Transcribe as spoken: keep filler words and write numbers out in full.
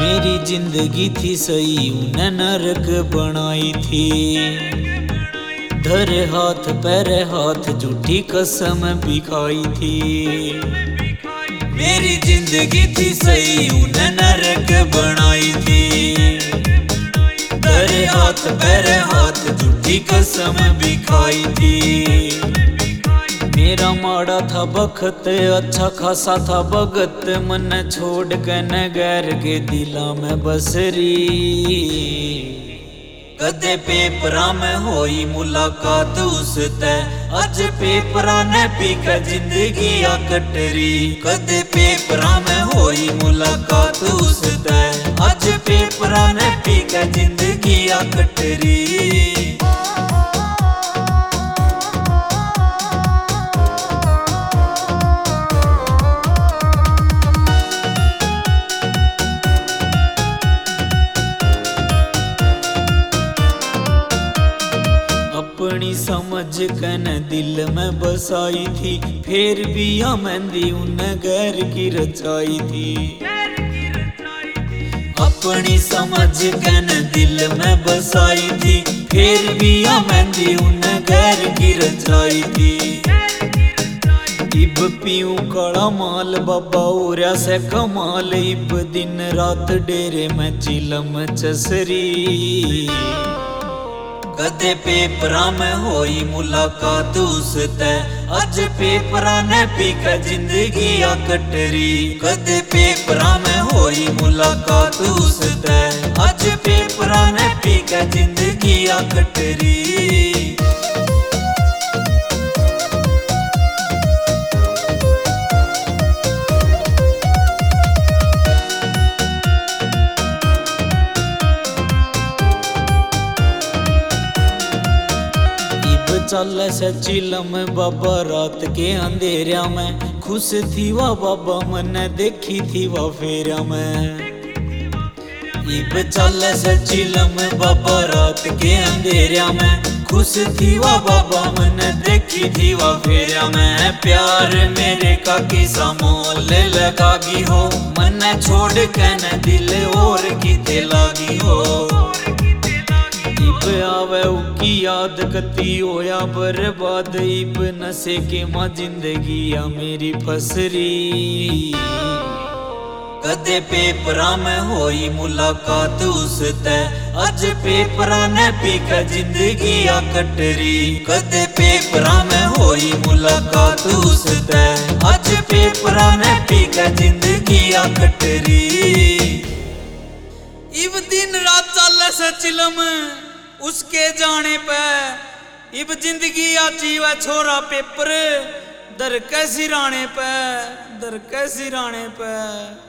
मेरी जिंदगी थी सही उन्हें नरक बनाई थी। धरे हाथ पैरे हाथ झूठी कसम भी खाई थी। मेरी जिंदगी थी सही उन्हें नरक बनाई थी। धरे हाथ पैरे हाथ झूठी कसम भी खाई थी। मेरा माड़ा था बखत अच्छा खासा था भगत, मन छोड़ के नगर के दिला में बसरी। कदे पेपरा में होई मुलाकात उसते, अज पेपरा ने पी के जिंदगी आ कटरी। कदे पेपरा में होई मुलाकात उसते, अज पेपरा ने पी के जिंदगी आ कटरी। अपनी समझ कन दिल में बसाई थी, फिर भी या मेहंदी उन्हें गैर की रचाई थी। अपनी समझ कन दिल में बसाई थी, फिर भी या मेहंदी उन्हें गैर की रचाई थी। इब पीऊं काला माल बाबा ओरिया से कमाल, इब दिन रात डेरे में चिलम चसरी। कदे पेपरा में होई मुलाकात उसते, अज पेपरा ने पी के जिंदगी आ कटरी। कदे पेपरा में होई मुलाकात उसते, अज पेपरा ने पी के जिंदगी आ कटरी। चल से चिलम बाबा रात के अंधेरिया में, खुश थी वह बाबा मन देखी थी वह फेरिया में। इब चल से चिलम बाबा रात के अंधेरिया में, खुश थी वह बाबा मन देखी थी वह फेरिया में। प्यार मेरे का किसा मोल लगागी हो, मन छोड़ के न दिल और की लागी हो। इब आवे उकी याद कती होया बर्बाद, इब नशे के मां जिंदगी आ मेरी फसरी। कदे पेपरा में होई मुलाकात उसते, अज पेपरा ने पी के जिंदगी आ कटरी। कदे पेपरा में होई मुलाकात उसते, अज पेपरा ने पी के जिंदगी आ कटरी। इब दिन रात चल से चिलम उसके जाने पे, इब जिंदगी आची व छोरा पेपर, दर के सिराने पे, दर के सिराने पे।